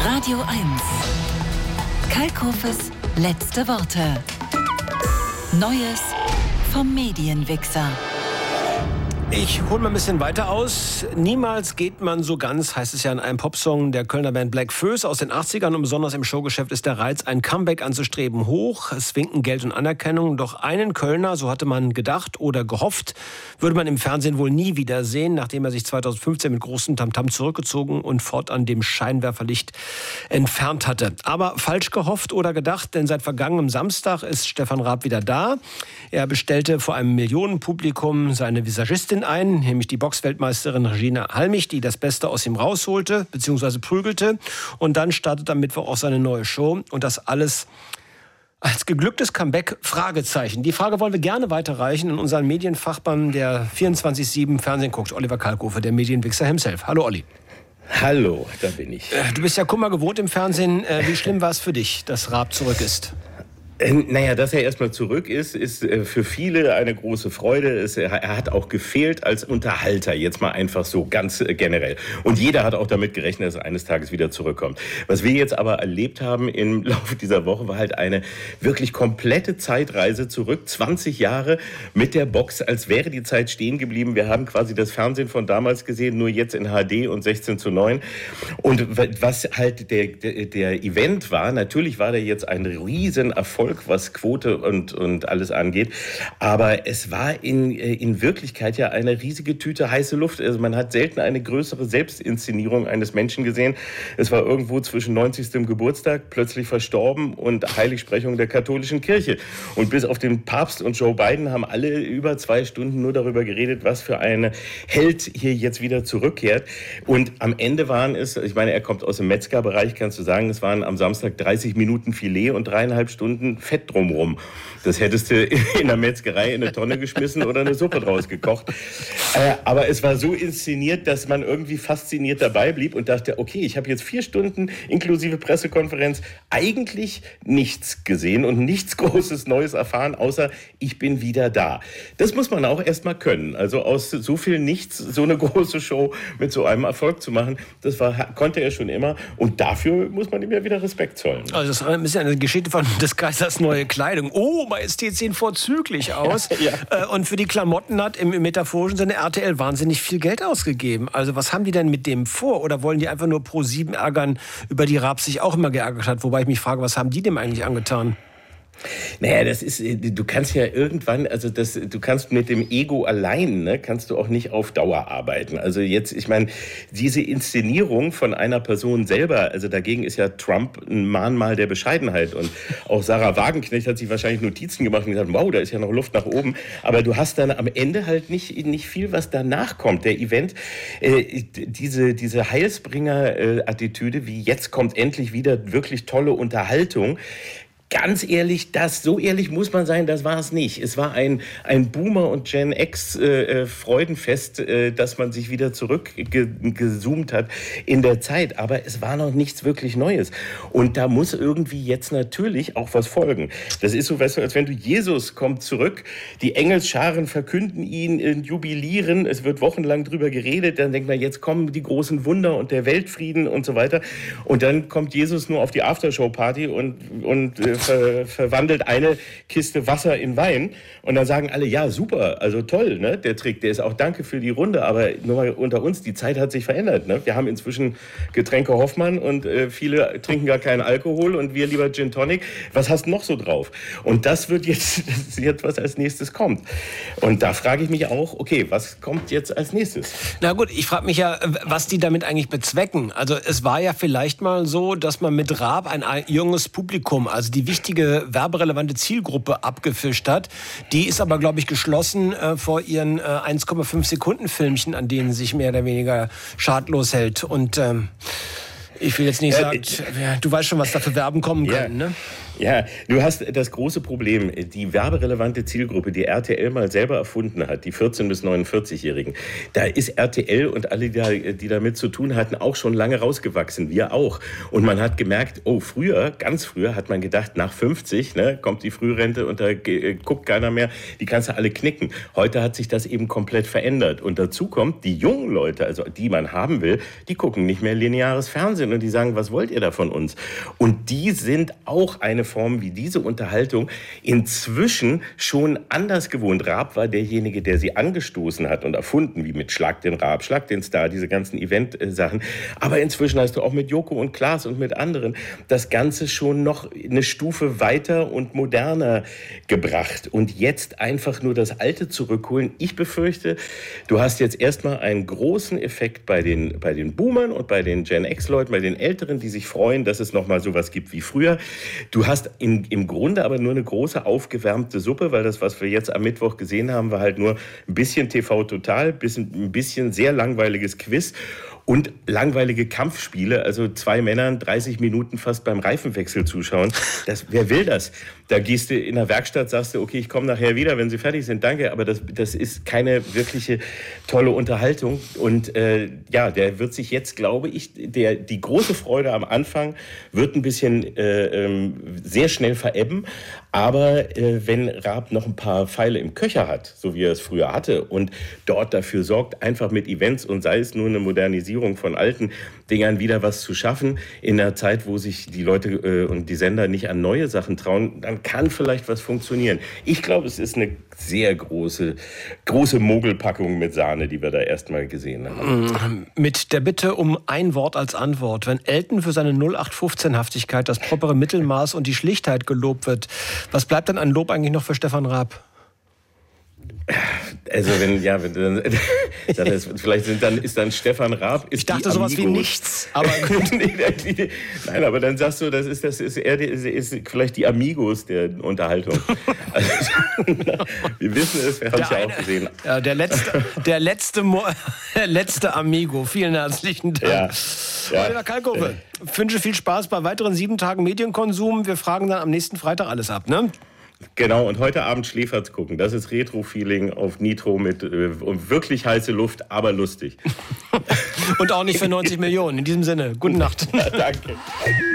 Radio 1. Kalkofes letzte Worte. Neues vom Medienwichser. Ich hole mal ein bisschen weiter aus. Niemals geht man so ganz, heißt es ja in einem Popsong der Kölner Band Black Föß aus den 80ern. Und besonders im Showgeschäft ist der Reiz, ein Comeback anzustreben, hoch. Es winken Geld und Anerkennung. Doch einen Kölner, so hatte man gedacht oder gehofft, würde man im Fernsehen wohl nie wiedersehen, nachdem er sich 2015 mit großem Tamtam zurückgezogen und fortan dem Scheinwerferlicht entfernt hatte. Aber falsch gehofft oder gedacht, denn seit vergangenem Samstag ist Stefan Raab wieder da. Er bestellte vor einem Millionenpublikum seine Visagistin ein, nämlich die Boxweltmeisterin Regina Halmich, die das Beste aus ihm rausholte bzw. prügelte. Und dann startet am Mittwoch auch seine neue Show. Und das alles als geglücktes Comeback? Fragezeichen. Die Frage wollen wir gerne weiterreichen an unseren Medienfachmann, der 24/7 Fernsehen guckt, Oliver Kalkofe, der Medienwichser himself. Hallo Olli. Hallo, da bin ich. Du bist ja Kummer gewohnt im Fernsehen. Wie schlimm war es für dich, dass Raab zurück ist? Naja, dass er erstmal zurück ist für viele eine große Freude. Er hat auch gefehlt als Unterhalter, jetzt mal einfach so ganz generell. Und jeder hat auch damit gerechnet, dass er eines Tages wieder zurückkommt. Was wir jetzt aber erlebt haben im Laufe dieser Woche, war halt eine wirklich komplette Zeitreise zurück. 20 Jahre mit der Box, als wäre die Zeit stehen geblieben. Wir haben quasi das Fernsehen von damals gesehen, nur jetzt in HD und 16:9. Und was halt der Event war, natürlich war der jetzt ein Riesenerfolg, was Quote und alles angeht. Aber es war in Wirklichkeit ja eine riesige Tüte heiße Luft. Also man hat selten eine größere Selbstinszenierung eines Menschen gesehen. Es war irgendwo zwischen 90. Geburtstag, plötzlich verstorben und Heiligsprechung der katholischen Kirche. Und bis auf den Papst und Joe Biden haben alle über 2 Stunden nur darüber geredet, was für ein Held hier jetzt wieder zurückkehrt. Und am Ende waren es, ich meine, er kommt aus dem Metzgerbereich, kannst du sagen, es waren am Samstag 30 Minuten Filet und 3,5 Stunden Fett drumrum. Das hättest du in der Metzgerei in eine Tonne geschmissen oder eine Suppe draus gekocht. Aber es war so inszeniert, dass man irgendwie fasziniert dabei blieb und dachte, okay, ich habe jetzt 4 Stunden inklusive Pressekonferenz eigentlich nichts gesehen und nichts Großes Neues erfahren, außer ich bin wieder da. Das muss man auch erst mal können. Also aus so viel Nichts so eine große Show mit so einem Erfolg zu machen, konnte er schon immer. Und dafür muss man ihm ja wieder Respekt zollen. Also das ist ein bisschen eine Geschichte von des Kaisers neue Kleidung. Oh, Majestät sehen vorzüglich aus. Ja. Und für die Klamotten hat im metaphorischen Sinne RTL wahnsinnig viel Geld ausgegeben. Also was haben die denn mit dem vor? Oder wollen die einfach nur Pro7 ärgern, über die Raab sich auch immer geärgert hat? Wobei ich mich frage, was haben die dem eigentlich angetan? Naja, du kannst ja irgendwann, du kannst mit dem Ego allein, ne, kannst du auch nicht auf Dauer arbeiten. Also jetzt, ich meine, diese Inszenierung von einer Person selber, also dagegen ist ja Trump ein Mahnmal der Bescheidenheit. Und auch Sarah Wagenknecht hat sich wahrscheinlich Notizen gemacht und gesagt, wow, da ist ja noch Luft nach oben. Aber du hast dann am Ende halt nicht viel, was danach kommt. Der Event, diese Heilsbringer-Attitüde, wie jetzt kommt endlich wieder wirklich tolle Unterhaltung. Ganz ehrlich, so ehrlich muss man sein, das war es nicht. Es war ein Boomer- und Gen X Freudenfest, dass man sich wieder zurückgezoomt hat in der Zeit. Aber es war noch nichts wirklich Neues. Und da muss irgendwie jetzt natürlich auch was folgen. Das ist so, weißt du, als wenn du, Jesus kommt zurück, die Engelsscharen verkünden ihn, jubilieren, es wird wochenlang drüber geredet, dann denkt man, jetzt kommen die großen Wunder und der Weltfrieden und so weiter. Und dann kommt Jesus nur auf die Aftershow-Party und verwandelt eine Kiste Wasser in Wein und dann sagen alle, ja super, also toll, ne, der Trick, der ist auch danke für die Runde, aber nur mal unter uns, die Zeit hat sich verändert, ne? Wir haben inzwischen Getränke Hoffmann und viele trinken gar keinen Alkohol und wir lieber Gin Tonic. Was hast du noch so drauf? Und das ist jetzt, was als nächstes kommt. Und da frage ich mich auch, okay, was kommt jetzt als nächstes? Na gut, ich frage mich ja, was die damit eigentlich bezwecken. Also es war ja vielleicht mal so, dass man mit Raab ein junges Publikum, also die wichtige werberelevante Zielgruppe abgefischt hat. Die ist aber, glaube ich, geschlossen vor ihren 1,5 Sekunden Filmchen, an denen sich mehr oder weniger schadlos hält. Und ich will jetzt nicht sagen, du weißt schon, was da für Werben kommen können, ne? Ja, du hast das große Problem, die werberelevante Zielgruppe, die RTL mal selber erfunden hat, die 14- bis 49-Jährigen, da ist RTL und alle, die damit zu tun hatten, auch schon lange rausgewachsen, wir auch. Und man hat gemerkt, ganz früher hat man gedacht, nach 50 kommt die Frührente und da guckt keiner mehr, die kannst du alle knicken. Heute hat sich das eben komplett verändert. Und dazu kommt, die jungen Leute, also die man haben will, die gucken nicht mehr lineares Fernsehen und die sagen, was wollt ihr da von uns? Und die sind auch eine Form wie diese Unterhaltung inzwischen schon anders gewohnt. Raab war derjenige, der sie angestoßen hat und erfunden, wie mit Schlag den Raab, Schlag den Star, diese ganzen Event-Sachen. Aber inzwischen hast du auch mit Joko und Klaas und mit anderen das Ganze schon noch eine Stufe weiter und moderner gebracht. Und jetzt einfach nur das Alte zurückholen. Ich befürchte, du hast jetzt erstmal einen großen Effekt bei den Boomern und bei den Gen X-Leuten, bei den Älteren, die sich freuen, dass es nochmal sowas gibt wie früher. Du hast im Grunde aber nur eine große aufgewärmte Suppe, weil das, was wir jetzt am Mittwoch gesehen haben, war halt nur ein bisschen TV Total, ein bisschen sehr langweiliges Quiz und langweilige Kampfspiele, also 2 Männern 30 Minuten fast beim Reifenwechsel zuschauen. Wer will das? Da gehst du in der Werkstatt, sagst du, okay, ich komme nachher wieder, wenn Sie fertig sind, danke. Aber das ist keine wirkliche tolle Unterhaltung. Und der wird sich jetzt, glaube ich, die große Freude am Anfang wird ein bisschen sehr schnell verebben. Aber wenn Raab noch ein paar Pfeile im Köcher hat, so wie er es früher hatte, und dort dafür sorgt, einfach mit Events und sei es nur eine Modernisierung von alten Dingern wieder was zu schaffen, in einer Zeit, wo sich die Leute und die Sender nicht an neue Sachen trauen, dann kann vielleicht was funktionieren. Ich glaube, es ist eine sehr große Mogelpackung mit Sahne, die wir da erstmal gesehen haben. Mit der Bitte um ein Wort als Antwort. Wenn Elton für seine 0815-Haftigkeit, das propere Mittelmaß und die Schlichtheit gelobt wird, was bleibt dann an Lob eigentlich noch für Stefan Raab? Also vielleicht ist dann Stefan Raab. Ich dachte sowas wie nichts. Aber Nein, aber dann sagst du, das ist vielleicht die Amigos der Unterhaltung. Also, wir wissen es, wir haben es ja auch gesehen. Ja, der letzte Amigo. Vielen herzlichen Dank. Ja. Oliver Kalkofe, wünsche viel Spaß bei weiteren 7 Tagen Medienkonsum. Wir fragen dann am nächsten Freitag alles ab, ne? Genau, und heute Abend Schläferz gucken. Das ist Retro-Feeling auf Nitro mit wirklich heiße Luft, aber lustig. Und auch nicht für 90 Millionen. In diesem Sinne, gute Nacht. Danke.